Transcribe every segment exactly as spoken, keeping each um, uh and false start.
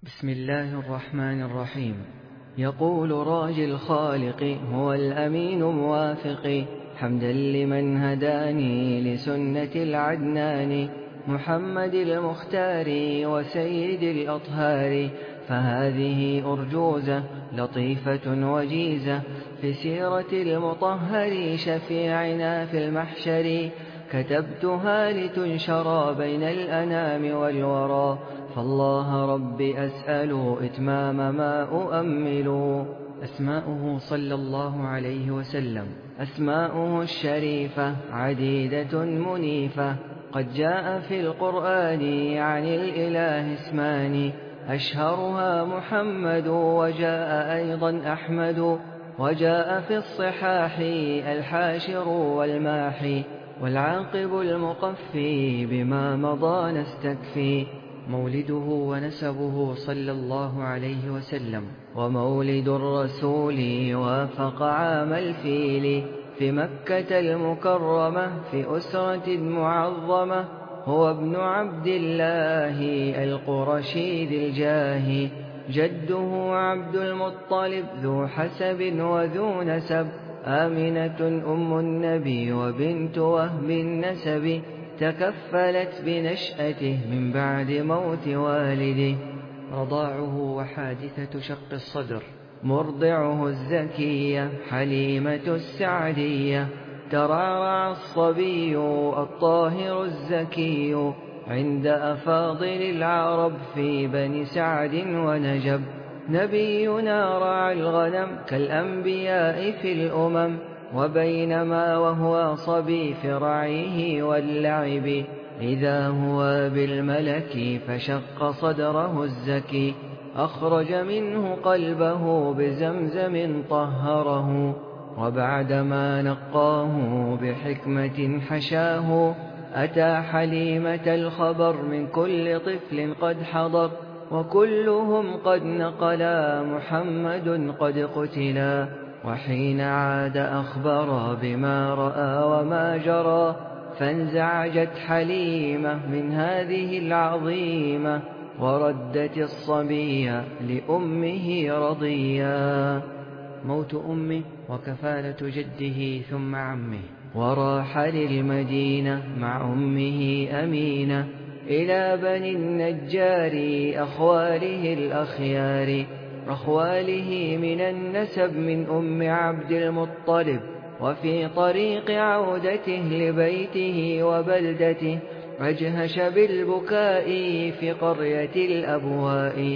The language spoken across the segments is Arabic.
بسم الله الرحمن الرحيم. يقول راجي الخالق هو الأمين موافقي، حمدا لمن هداني لسنة العدنان محمد المختار وسيد الأطهار. فهذه أرجوزة لطيفة وجيزة في سيرة المطهر شفيعنا في المحشر، كتبتها لتنشر بين الأنام والورى، فالله ربي أسأل إتمام ما أؤمل. أسماؤه صلى الله عليه وسلم أسماؤه الشريفة عديدة منيفة، قد جاء في القرآن عن الإله اسمان، أشهرها محمد وجاء أيضا أحمد، وجاء في الصحاح الحاشر والماحي، والعاقب المقفي بما مضى نستكفي. مولده ونسبه صلى الله عليه وسلم، ومولد الرسول وافق عام الفيل في مكة المكرمة في أسرة معظمة، هو ابن عبد الله القرشي ذي الجاه، جده عبد المطلب ذو حسب وذو نسب، آمنة أم النبي وبنت وهب النسب، تكفلت بنشأته من بعد موت والده. رضاعه وحادثة شق الصدر، مرضعه الزكية حليمة السعدية، ترعرع الصبي الطاهر الزكي عند أفاضل العرب في بني سعد ونجب. نبينا رعى الغنم كالأنبياء في الأمم، وبينما وهو صبي في رعيه واللعب، إذا هو بالملك فشق صدره الزكي، أخرج منه قلبه بزمزم طهره، وبعدما نقاه بحكمة حشاه، أتى حليمة الخبر من كل طفل قد حضر، وكلهم قد نقلا محمد قد قتلا. وحين عاد أخبر بما رأى وما جرى، فانزعجت حليمة من هذه العظيمة، وردت الصبي لأمه رضيا. موت أمه وكفالة جده ثم عمه، وراح للمدينة مع أمه أمينة إلى بني النجار أخواله الأخيار، أخواله من النسب من أم عبد المطلب. وفي طريق عودته لبيته وبلدته، أجهش بالبكاء في قرية الأبواء،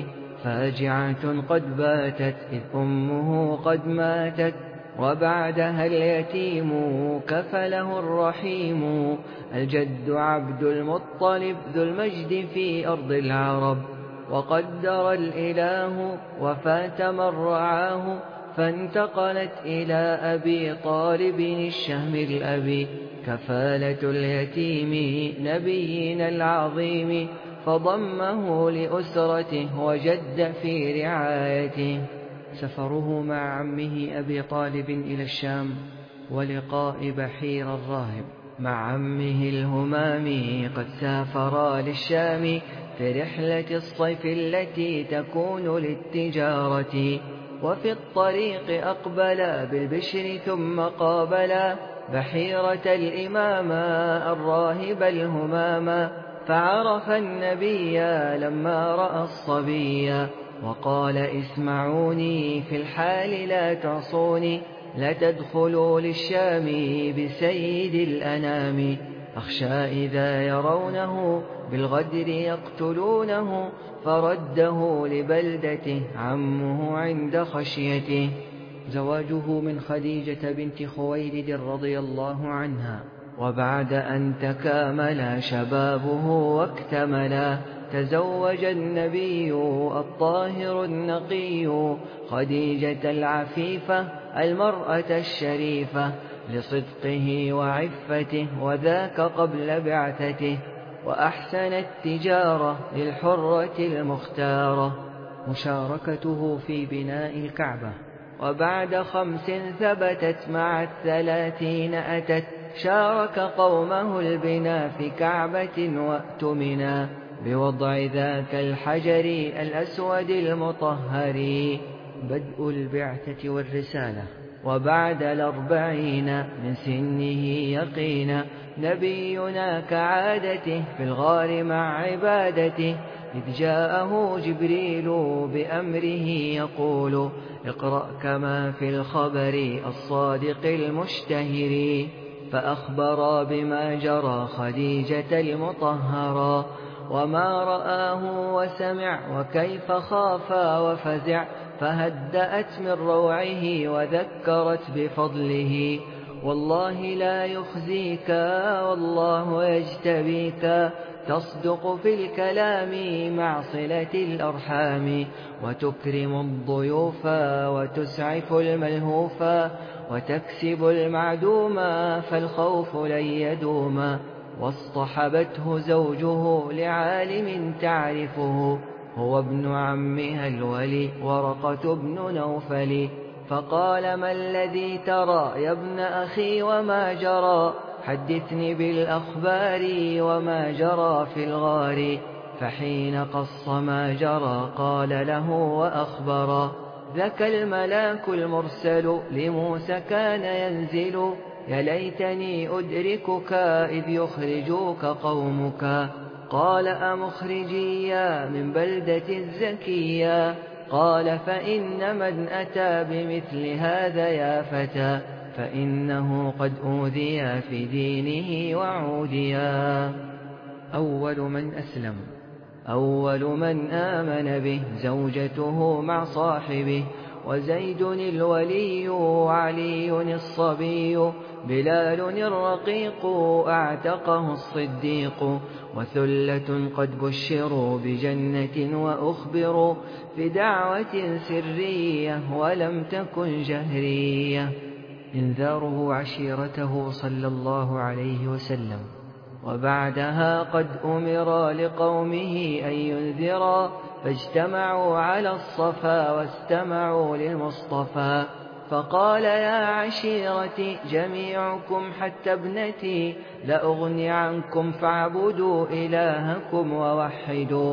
فاجعة قد باتت إذ أمه قد ماتت، وبعدها اليتيم كفله الرحيم، الجد عبد المطلب ذو المجد في أرض العرب. وقدر الإله وفاة من رعاه، فانتقلت إلى أبي طالب الشهم الأبي، كفالة اليتيم نبينا العظيم، فضمه لأسرته وجد في رعايته. سفره مع عمه أبي طالب إلى الشام، ولقاء بحير الراهب مع عمه الهمام، قد سافرا للشام في رحلة الصيف التي تكون للتجارة، وفي الطريق أقبلا بالبشر ثم قابلا بحيرة الإمام الراهب الهمام، فعرف النبي لما رأى الصبي، وقال اسمعوني في الحال لا تعصوني، لا تدخلوا للشام بسيد الأنام، أخشى إذا يرونه بالغدر يقتلونه، فرده لبلدته عمه عند خشيته. زواجه من خديجة بنت خويلد رضي الله عنها، وبعد أن تكامل شبابه واكتملا، تزوج النبي الطاهر النقي خديجة العفيفة المرأة الشريفة، لصدقه وعفته وذاك قبل بعثته، وأحسن التجارة للحرة المختارة. مشاركته في بناء الكعبة، وبعد خمس ثبتت مع الثلاثين أتت، شارك قومه البنا في كعبة وأتمنا، بوضع ذاك الحجر الأسود المطهر. بدء البعثة والرسالة. وبعد الأربعين من سنه يقينا، نبينا كعادته في الغار مع عبادته، إذ جاءه جبريل بأمره يقول: اقرأ كما في الخبر الصادق المشتهر. فأخبر بما جرى خديجة المطهرة، وما رآه وسمع، وكيف خافا وفزع، فهدأت من روعه وذكرت بفضله. والله لا يخزيك والله يجتبيك، تصدق في الكلام مع صلة الأرحام، وتكرم الضيوف وتسعف الملهوف، وتكسب المعدوم فالخوف لن يدوم. واصطحبته زوجه لعالم تعرفه، هو ابن عمها الولي ورقة بن نوفل. فقال: ما الذي ترى يا ابن أخي وما جرى؟ حدثني بالأخبار وما جرى في الغار. فحين قص ما جرى قال له وأخبر: ذاك الملاك المرسل لموسى كان ينزل، يا ليتني أدركك إذ يخرجوك قومك. قال: أمخرجيا من بلدة الزكية؟ قال: فإن من أتى بمثل هذا يا فتى، فإنه قد أوذي في دينه وعوديا. أول من أسلم. أول من آمن به زوجته مع صاحبه، وزيد الولي وعلي الصبي، بلال الرقيق أعتقه الصديق، وثلة قد بشروا بجنة وأخبروا في دعوة سرية ولم تكن جهرية. إنذاره عشيرته صلى الله عليه وسلم. وبعدها قد أمر لقومه أن ينذرا، فاجتمعوا على الصفا واستمعوا للمصطفى. فقال: يا عشيرتي جميعكم حتى ابنتي، لأغني عنكم فاعبدوا إلهكم ووحدوا.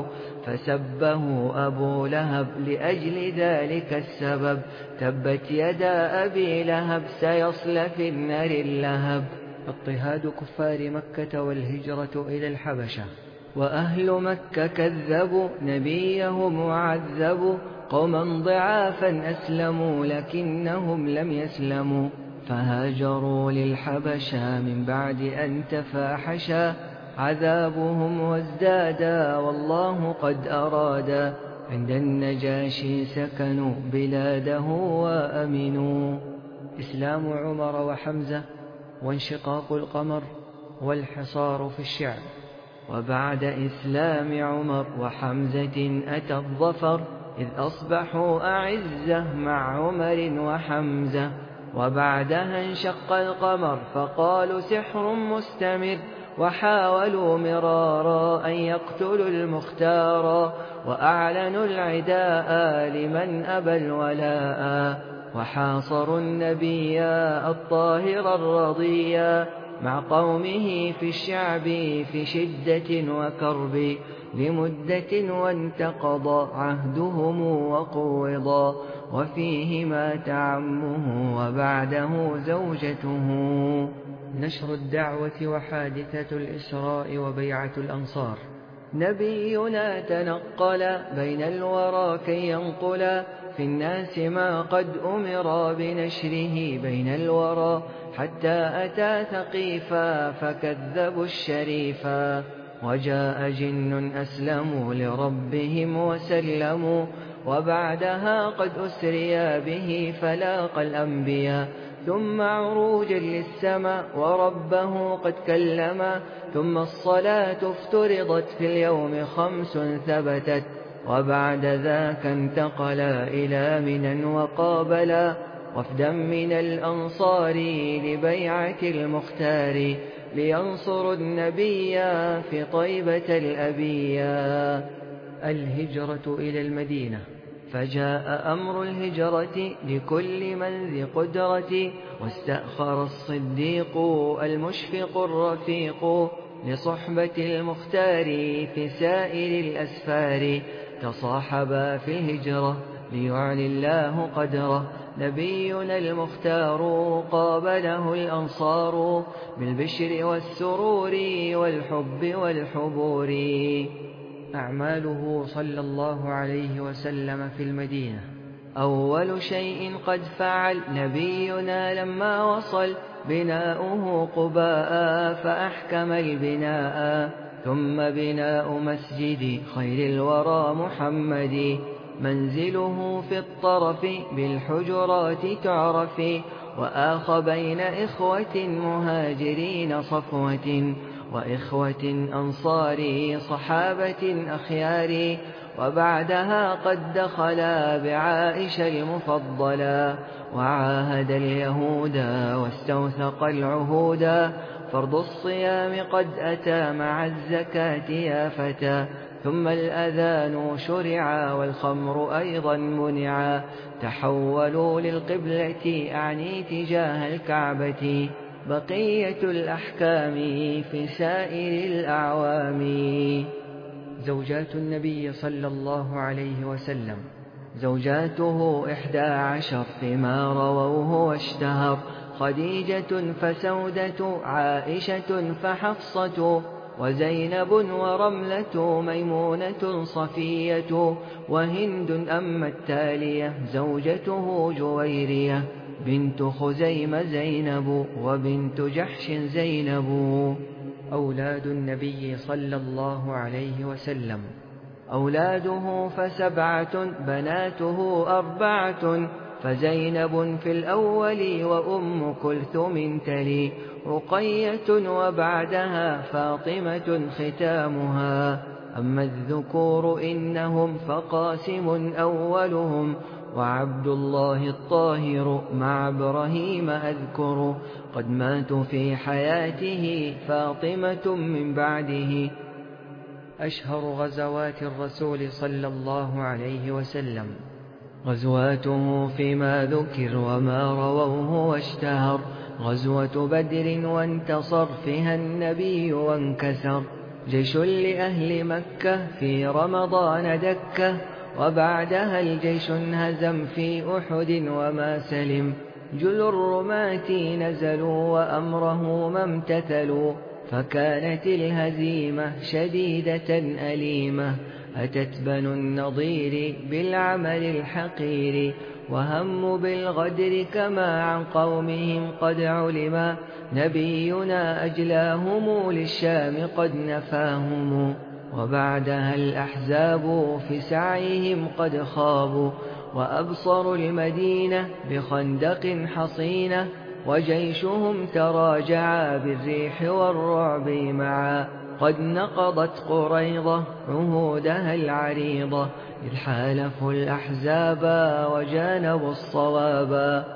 فسبه أبو لهب لأجل ذلك السبب، تبت يدا أبي لهب سيصلى في النار اللهب. اضطهاد كفار مكة والهجرة إلى الحبشة. وأهل مكة كذبوا نبيهم وعذبوا، قوما ضعافا أسلموا لكنهم لم يسلموا، فهاجروا للحبشة من بعد أن تفاحشا عذابهم وازدادا، والله قد أرادا. عند النجاشي سكنوا بلاده وأمنوا. إسلام عمر وحمزة، وانشقاق القمر، والحصار في الشعب. وبعد إسلام عمر وحمزة أتى الظفر، إذ أصبحوا أعزة مع عمر وحمزة. وبعدها انشق القمر فقالوا سحر مستمر، وحاولوا مرارا أن يقتلوا المختار، وأعلنوا العداء لمن أبى الولاء. وحاصروا النبي الطاهر الرضيا مع قومه في الشعب في شدة وكرب لمدة، وانتقض عهدهم وقوضا، وفيه مات عمه وبعده زوجته. نشر الدعوة وحادثة الإسراء وبيعة الأنصار. نبينا تنقل بين الورى كي ينقل في الناس ما قد أمر بنشره بين الورى، حتى أتى ثقيفا فكذبوا الشريفا. وجاء جن أسلموا لربهم وسلموا، وبعدها قد أسريا به فلاق الأنبياء، ثم عروجا للسماء وربه قد كلما. ثم الصلاة افترضت في اليوم خمس ثبتت، وبعد ذاك انتقلا إلى منى وقابلا وفدا من الأنصار لبيعة المختار، لينصروا النبي في طيبة الأبية. الهجرة إلى المدينة. فجاء أمر الهجرة لكل من ذي قدرة، واستأخر الصديق المشفق الرفيق، لصحبة المختار في سائر الأسفار، تصاحبا في الهجرة ليعلي الله قدره. نبينا المختار قابله الأنصار بالبشر والسرور والحب والحبور. أعماله صلى الله عليه وسلم في المدينة: أول شيء قد فعل نبينا لما وصل بناؤه قباء فأحكم البناء، ثم بناء مسجد خير الورى محمد، منزله في الطرف بالحجرات تعرف، وآخ بين إخوة مهاجرين صفوة، وإخوة أنصار صحابة أخيار. وبعدها قد دخلا بعائشة المفضلا، وعاهد اليهود واستوثق العهودا، فرض الصيام قد أتى مع الزكاة يا فتى، ثم الأذان شرعا والخمر أيضا منعا، تحولوا للقبلة أعني تجاه الكعبة، بقية الأحكام في سائر الأعوام. زوجات النبي صلى الله عليه وسلم: زوجاته إحدى عشر فيما رووه واشتهر، خديجة فسودة عائشة فحفصة وزينب ورملة ميمونة صفية، وهند أما التالية زوجته جويرية بنت خزيمة زينب وبنت جحش زينب. أولاد النبي صلى الله عليه وسلم: أولاده فسبعة بناته أربعة، فزينب في الأول وأم كلثوم تلي، رقية وبعدها فاطمة ختامها. أما الذكور إنهم فقاسم أولهم، وعبد الله الطاهر مع إبراهيم أذكر، قد ماتوا في حياته فاطمة من بعده. أشهر غزوات الرسول صلى الله عليه وسلم: غزواته فيما ذكر وما رووه واشتهر، غزوة بدر وانتصر فيها النبي وانكسر، جيش لأهل مكة في رمضان دكة، وبعدها الجيش انهزم في أحد وما سلم، جل الرماة نزلوا وأمره ما امتثلوا، فكانت الهزيمة شديدة أليمة، أتت بنو النضير بالعمل الحقير، وهم بالغدر كما عن قومهم قد علما، نبينا أجلاهم للشام قد نفاهم، وبعدها الأحزاب في سعيهم قد خابوا، وأبصروا المدينة بخندق حصينة، وجيشهم تراجعا بالريح والرعب معا، قد نقضت قريظة عهودها العريضة، إذ حالفوا الأحزاب وجانبوا الصوابا،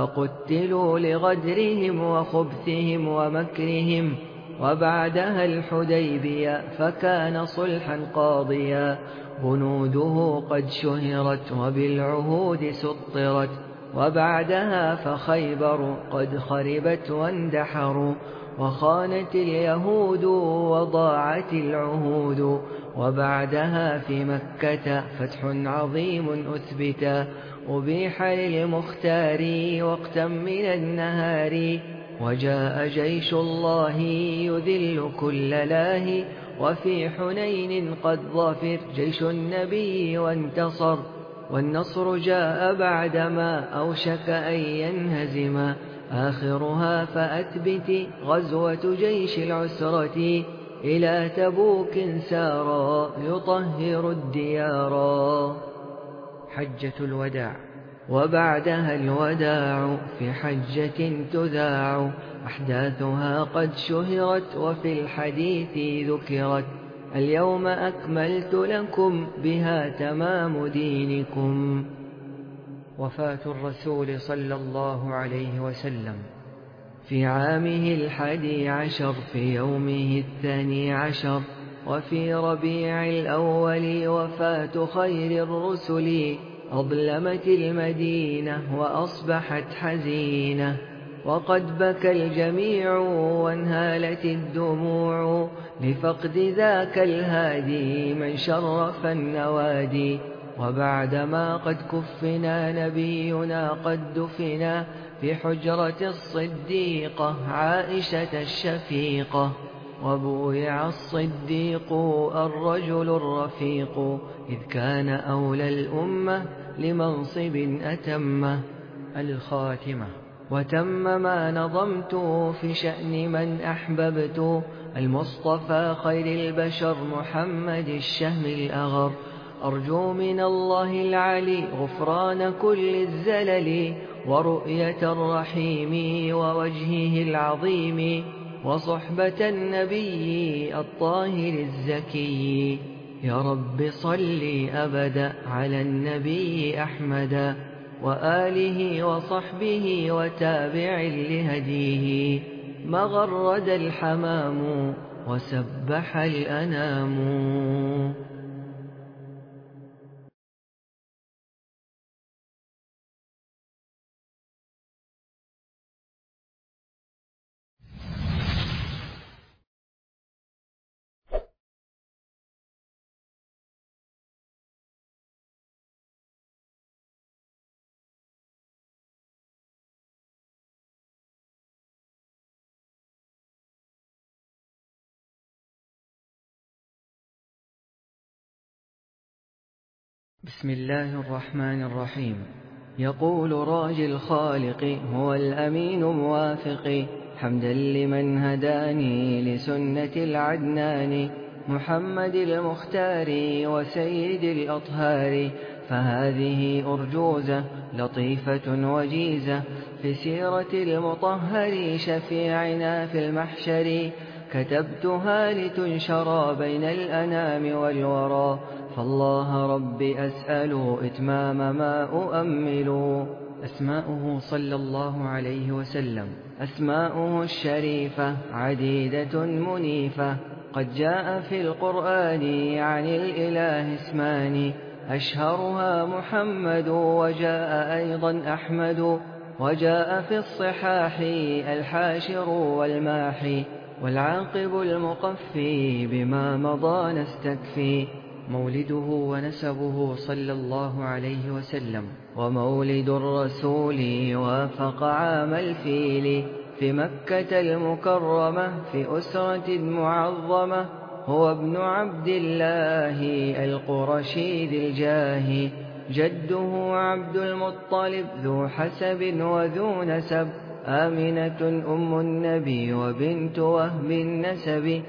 فقتلوا لغدرهم وخبثهم ومكرهم، وبعدها الحديبية فكان صلحا قاضيا، بنوده قد شهرت وبالعهود سطرت، وبعدها فخيبر قد خربت واندحروا، وخانت اليهود وضاعت العهود، وبعدها في مكة فتح عظيم أثبتا، أبيح للمختار وقتا من النهار، وجاء جيش الله يذل كل لاه، وفي حنين قد ظفر جيش النبي وانتصر، والنصر جاء بعدما أوشك أن ينهزما، آخرها فأثبت غزوة جيش العسرة، إلى تبوك سارا يطهر الديارا. حجة الوداع: وبعدها الوداع في حجة تذاع، أحداثها قد شهرت وفي الحديث ذكرت، اليوم أكملت لكم بها تمام دينكم. وفاة الرسول صلى الله عليه وسلم: في عامه الحادي عشر في يومه الثاني عشر، وفي ربيع الأول وفاة خير الرسل، أظلمت المدينة وأصبحت حزينة، وقد بكى الجميع وانهالت الدموع لفقد ذاك الهادي من شرف النوادي. وبعدما قد كفنا نبينا قد دفنا في حجرة الصديقة عائشة الشفيقة. وبويع الصديق الرجل الرفيق إذ كان أولى الأمة لمنصب أتمه. الخاتمة. وتم ما نظمت في شأن من أحببت المصطفى خير البشر محمد الشهم الأغر. أرجو من الله العلي غفران كل الزلل ورؤية الرحيم ووجهه العظيم وصحبة النبي الطاهر الزكي. يا رب صل أبدا على النبي أحمد وآله وصحبه وتابع لهديه. ما غرد الحمام وسبح الأنام. بسم الله الرحمن الرحيم. يقول راجي الخالق هو الأمين موافق حمدا لمن هداني لسنة العدنان محمد المختار وسيد الأطهار. فهذه أرجوزة لطيفة وجيزة في سيرة المطهر شفيعنا في المحشر. كتبتها لتنشر بين الأنام والورى فالله رب أسأل إتمام ما أؤمل. أسماؤه صلى الله عليه وسلم أسماؤه الشريفة عديدة منيفة. قد جاء في القرآن عن الإله اسمان أشهرها محمد وجاء أيضا أحمد. وجاء في الصحاح الحاشر والماحي والعاقب المقفي بما مضى نستكفي. مولده ونسبه صلى الله عليه وسلم ومولد الرسول وافق عام الفيل في مكة المكرمة في أسرة معظمة. هو ابن عبد الله القرشي ذي الجاه جده عبد المطلب ذو حسب وذو نسب. آمنة أم النبي وبنت وهب النسب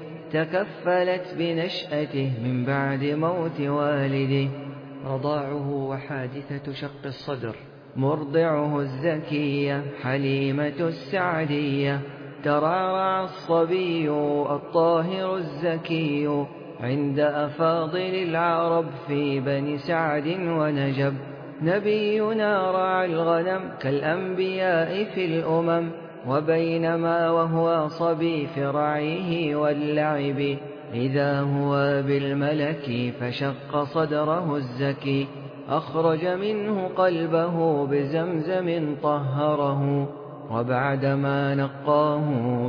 تكفلت بنشأته من بعد موت والده. رضاعه وحادثة شق الصدر مرضعه الزكية حليمة السعدية. ترعرع الصبي الطاهر الزكي عند أفاضل العرب في بني سعد ونجب. نبينا رعى الغنم كالأنبياء في الأمم وبينما وهو صبي في رعيه واللعب إذا هو بالملك فشق صدره الزكي. أخرج منه قلبه بزمزم طهره وبعدما نقاه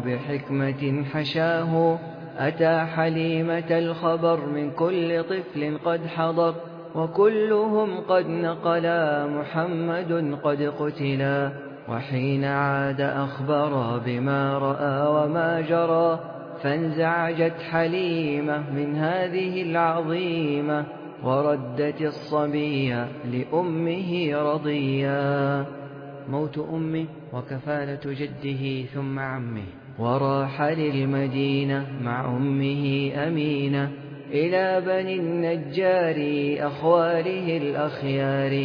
بحكمة حشاه. أتى حليمة الخبر من كل طفل قد حضر وكلهم قد نقلا محمد قد قتلا. وحين عاد أخبر بما رأى وما جرى فانزعجت حليمة من هذه العظيمة وردت الصبي لأمه رضيا. موت أمه وكفالة جده ثم عمه. وراح للمدينة مع أمه أمينة إلى بني النجار أخواله الأخيار.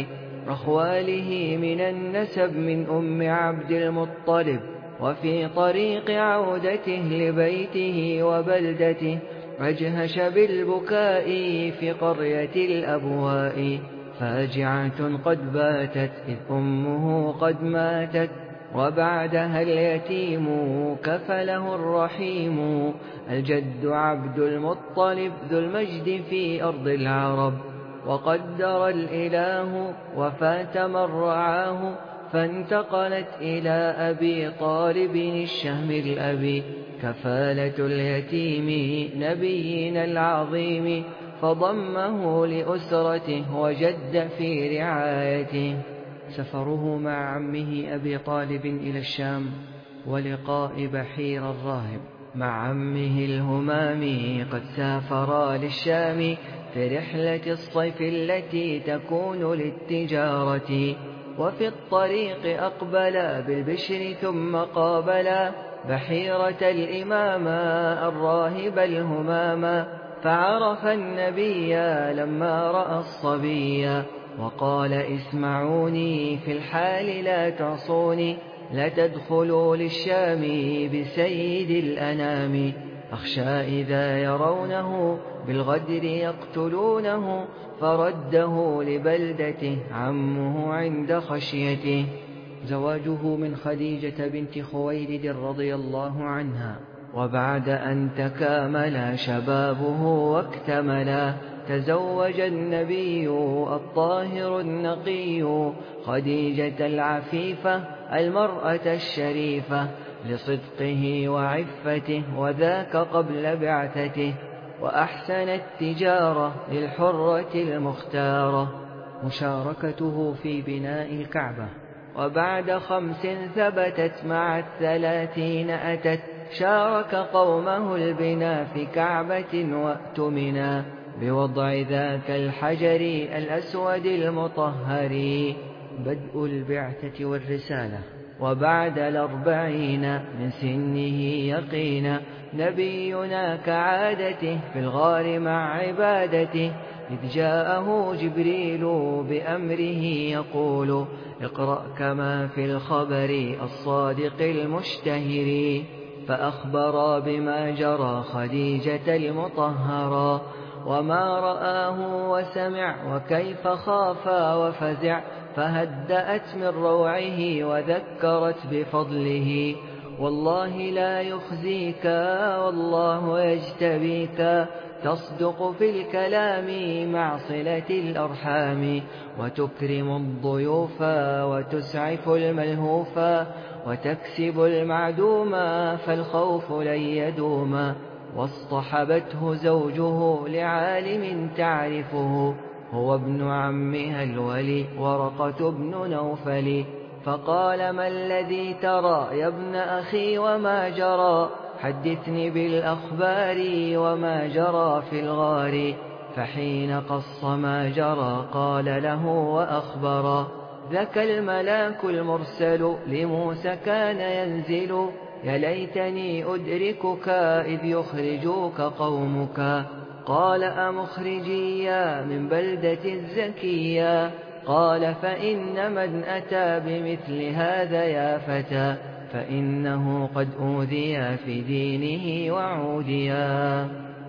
أخواله من النسب من أم عبد المطلب. وفي طريق عودته لبيته وبلدته أجهش بالبكاء في قرية الأبواء. فاجعة قد باتت إذ أمه قد ماتت وبعدها اليتيم كفله الرحيم. الجد عبد المطلب ذو المجد في أرض العرب وقدر الإله وفات من رعاه فانتقلت إلى أبي طالب الشهم الأبي كفالة اليتيم نبينا العظيم، فضمه لأسرته وجد في رعايته. سفره مع عمه أبي طالب إلى الشام ولقاء بحير الراهب مع عمه الهمام، قد سافرا للشام في رحلة الصيف التي تكون للتجارة، وفي الطريق أقبلا بالبشر ثم قابلا بحيرة الإمام الراهب الهمام، فعرف النبي لما رأى الصبي وقال اسمعوني في الحال لا تعصوني، لا تدخلوا للشام بسيد الأنام، أخشى إذا يرونه بالغدر يقتلونه، فرده لبلدته عمه عند خشيته. زواجه من خديجة بنت خويلد رضي الله عنها، وبعد أن تكامل شبابه واكتملا تزوج النبي الطاهر النقي خديجة العفيفة المرأة الشريفة، لصدقه وعفته وذاك قبل بعثته، وأحسن التجارة للحرة المختارة مشاركته في بناء الكعبة، وبعد خمس ثبتت مع الثلاثين أتت، شارك قومه البناء في كعبة وأتمنا بوضع ذاك الحجر الأسود المطهر. بدء البعثة والرسالة. وبعد الأربعين من سنه يقينا نبينا كعادته في الغار مع عبادته، إذ جاءه جبريل بأمره يقول اقرأ كما في الخبر الصادق المشتهر، فأخبر بما جرى خديجة المطهرة، وما رآه وسمع وكيف خافا وفزع، فهدأت من روعه وذكرت بفضله، والله لا يخزيك والله يجتبيك، تصدق في الكلام مع صلة الأرحام، وتكرم الضيوف وتسعف الملهوف، وتكسب المعدوم فالخوف لن يدوم. واصطحبته زوجه لعالم تعرفه، هو ابن عمها الولي ورقة بن نوفل، فقال ما الذي ترى يا ابن أخي وما جرى، حدثني بالأخبار وما جرى في الغار، فحين قص ما جرى قال له وأخبر، ذاك الملاك المرسل لموسى كان ينزل، يا ليتني أدركك إذ يخرجوك قومك، قال أمخرجيا من بلدة الزكية، قال فإن من أتى بمثل هذا يا فتى، فإنه قد أوذي في دينه وعوديا.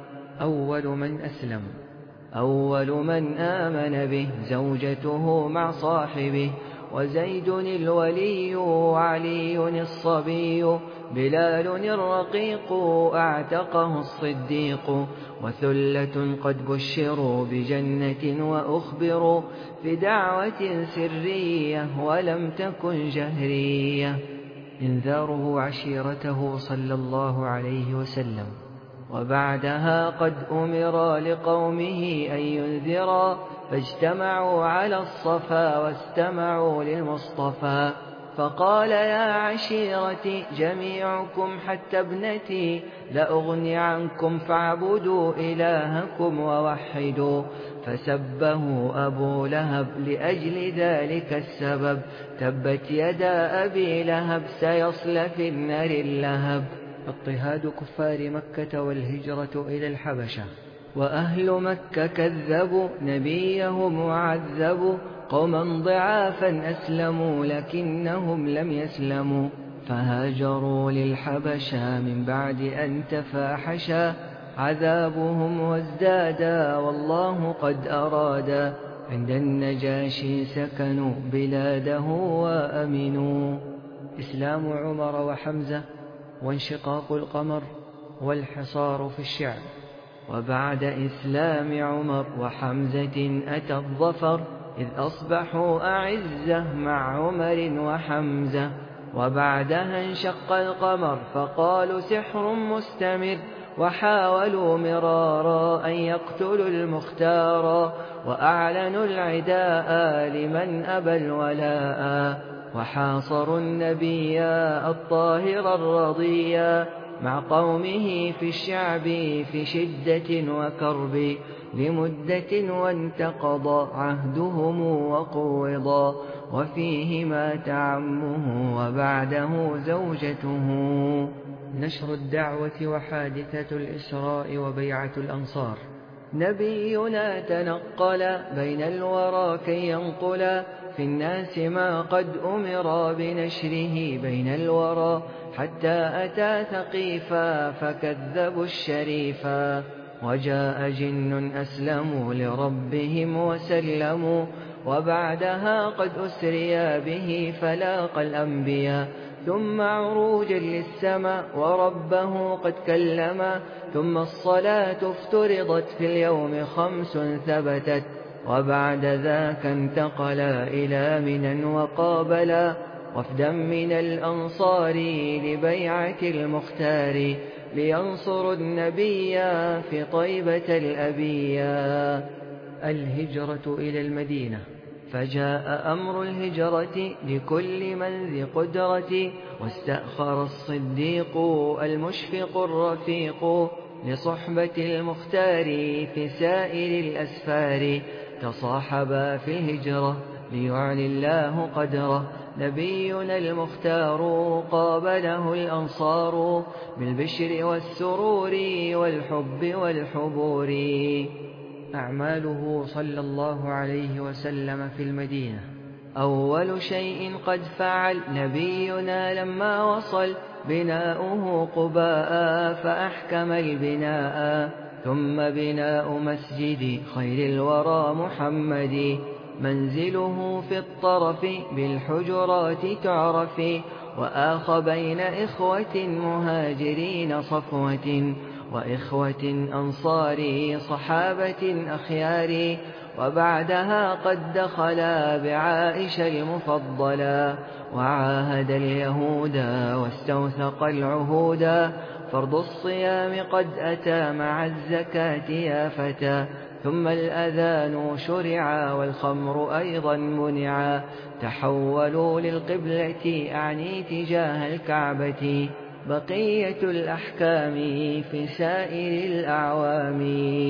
أول من أسلم. أول من آمن به زوجته مع صاحبه، وزيد الولي وعلي الصبي، بلال الرقيق أعتقه الصديق، وثلة قد بشروا بجنة وأخبروا بدعوة سرية ولم تكن جهرية. إنذاره عشيرته صلى الله عليه وسلم، وبعدها قد أمر لقومه أن ينذرا، فاجتمعوا على الصفا واستمعوا للمصطفى، فقال يا عشيرتي جميعكم حتى ابنتي، لأغني عنكم فاعبدوا إلهكم ووحدوا، فسبه أبو لهب لأجل ذلك السبب، تبت يدا أبي لهب سيصلى في النار اللهب. اضطهاد كفار مكة والهجرة إلى الحبشة. وأهل مكة كذبوا نبيهم وعذبوا، قوما ضعافا أسلموا لكنهم لم يسلموا، فهاجروا للحبشة من بعد أن تفاحشا عذابهم وازدادا، والله قد أرادا، عند النجاشي سكنوا بلاده وأمنوا. إسلام عمر وحمزة، وانشقاق القمر، والحصار في الشعب. وبعد إسلام عمر وحمزة أتى الظفر، إذ أصبحوا أعزة مع عمر وحمزة. وبعدها انشق القمر فقالوا سحر مستمر، وحاولوا مرارا أن يقتلوا المختار، وأعلنوا العداء لمن أبى الولاء، وحاصروا النبي الطاهر الرضيا مع قومه في الشعب في شدة وكرب لمدة، وانتقض عهدهم وقوضا، وفيه مات عمه وبعده زوجته. نشر الدعوة وحادثة الإسراء وبيعة الأنصار. نبينا تنقل بين الورى كي ينقل في الناس ما قد أمر بنشره بين الورى، حتى أتى ثقيفا فكذبوا الشريفا، وجاء جن أسلموا لربهم وسلموا، وبعدها قد أسريا به فلاقى الأنبياء، ثم عروجا للسماء وربه قد كلما، ثم الصلاة افترضت في اليوم خمس ثبتت، وبعد ذاك انتقلا إلى منى وقابلا وفدا من الأنصار لبيعة المختار، لينصروا النبي في طيبة الأبية. الهجرة إلى المدينة. فجاء أمر الهجرة لكل من ذي قدرة، واستأخر الصديق المشفق الرفيق لصحبة المختار في سائر الأسفار، تصاحبا في الهجرة ليعلي الله قدره، نبينا المختار قابله الأنصار بالبشر والسرور والحب والحبور. أعماله صلى الله عليه وسلم في المدينة. أول شيء قد فعل نبينا لما وصل بناؤه قباء فأحكم البناء، ثم بناء مسجد خير الورى محمد، منزله في الطرف بالحجرات تعرف، وآخ بين إخوة مهاجرين صفوة، وإخوة أنصار صحابة أخيار، وبعدها قد دخلا بعائشة المفضلا، وعاهد اليهود واستوثق العهودا، فرض الصيام قد أتى مع الزكاة يا فتى، ثم الأذان شرعا والخمر أيضا منعا، تحولوا للقبلة أعني تجاه الكعبة، بقية الأحكام في سائر الأعوام.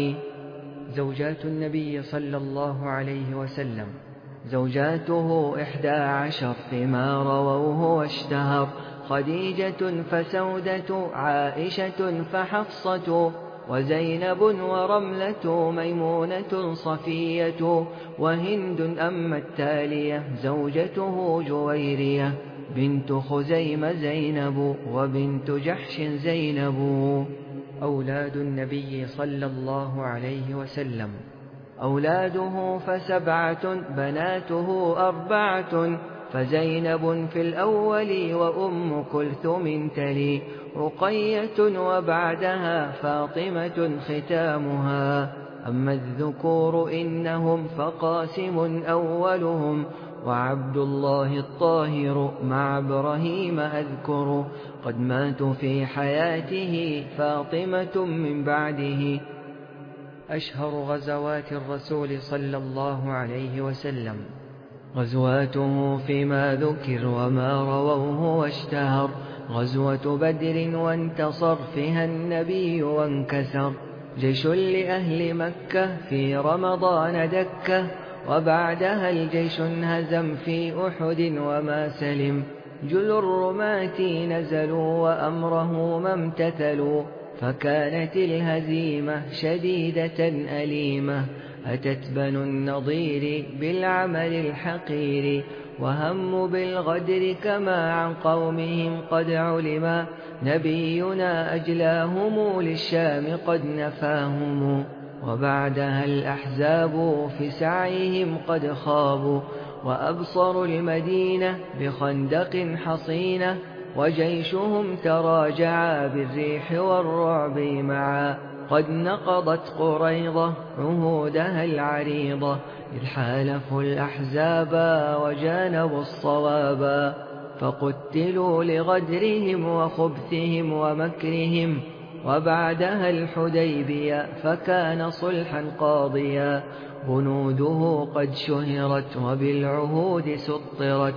زوجات النبي صلى الله عليه وسلم. زوجاته إحدى عشر فيما رووه واشتهر، خديجة فسودة عائشة فحفصة وزينب ورملة ميمونة صفية، وهند أما التالية زوجته جويرية بنت خزيمة زينب وبنت جحش زينب. أولاد النبي صلى الله عليه وسلم. أولاده فسبعة بناته أربعة، فزينب في الأول وأم كلثوم تلي، رقية وبعدها فاطمة ختامها. أما الذكور إنهم فقاسم أولهم، وعبد الله الطاهر مع إبراهيم أذكر، قد ماتوا في حياته فاطمة من بعده. أشهر غزوات الرسول صلى الله عليه وسلم. غزواته فيما ذكر وما رووه واشتهر، غزوة بدر وانتصر فيها النبي وانكسر، جيش لأهل مكة في رمضان دكة، وبعدها الجيش انهزم في أحد وما سلم، جل الرماة نزلوا وأمره ما امتثلوا، فكانت الهزيمة شديدة أليمة، أتت بنو النضير بالعمل الحقير، وهم بالغدر كما عن قومهم قد علما، نبينا أجلاهم للشام قد نفاهم، وبعدها الأحزاب في سعيهم قد خابوا، وأبصروا المدينة بخندق حصينة، وجيشهم تراجعا بالريح والرعب معا. قد نقضت قريظة عهودها العريضة، إذ حالفوا الأحزاب وجانبوا الصوابا. فقتلوا لغدرهم وخبثهم ومكرهم، وبعدها الحديبية فكان صلحا قاضيا. بنوده قد شهرت وبالعهود سطرت،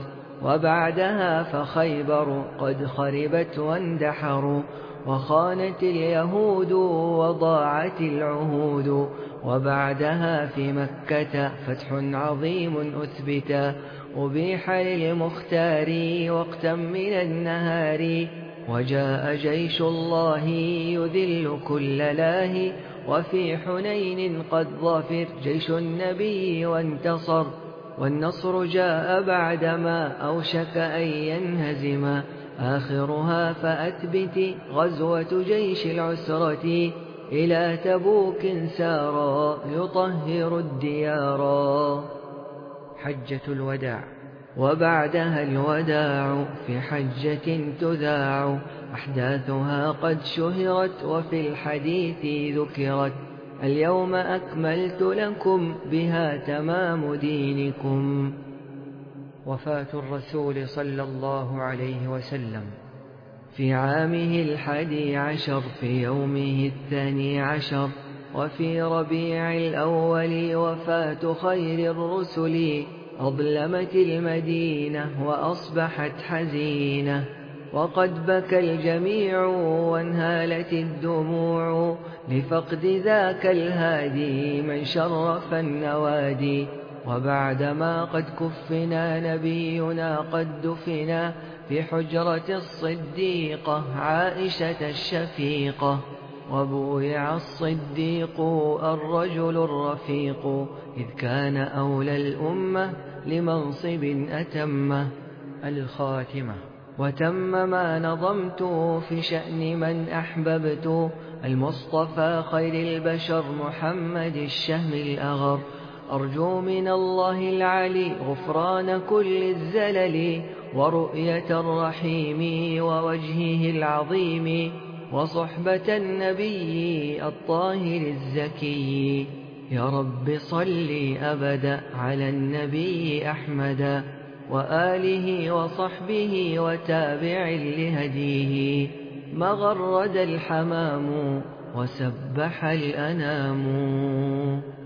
وبعدها فخيبر قد خربت واندحروا. وخانت اليهود وضاعت العهود، وبعدها في مكة فتح عظيم أثبتا. أبيح للمختار وقتا من النهار، وجاء جيش الله يذل كل لاه. وفي حنين قد ظفر جيش النبي وانتصر، والنصر جاء بعدما أوشك أن ينهزما. آخرها فأثبت غزوة جيش العسرة، إلى تبوك سارا يطهر الديارا. حجة الوداع. وبعدها الوداع في حجة تذاع، أحداثها قد شهرت وفي الحديث ذكرت. اليوم أكملت لكم بها تمام دينكم. وفاة الرسول صلى الله عليه وسلم في عامه الحادي عشر في يومه الثاني عشر، وفي ربيع الأول وفاة خير الرسل. أظلمت المدينة وأصبحت حزينة، وقد بكى الجميع وانهالت الدموع، لفقد ذاك الهادي من شرف النوادي. وبعدما قد كفنا نبينا قد دفنا في حجرة الصديقة عائشة الشفيقة. وبويع الصديق الرجل الرفيق، إذ كان أولى الأمة لمنصب أتمه. الخاتمة. وتم ما نظمت في شأن من أحببت، المصطفى خير البشر محمد الشهم الأغر. أرجو من الله العلي غفران كل الزلل، ورؤية الرحيم ووجهه العظيم، وصحبة النبي الطاهر الزكي. يا رب صل أبدا على النبي أحمد، وآله وصحبه وتابع لهديه. ما غرد الحمام وسبح الأنام.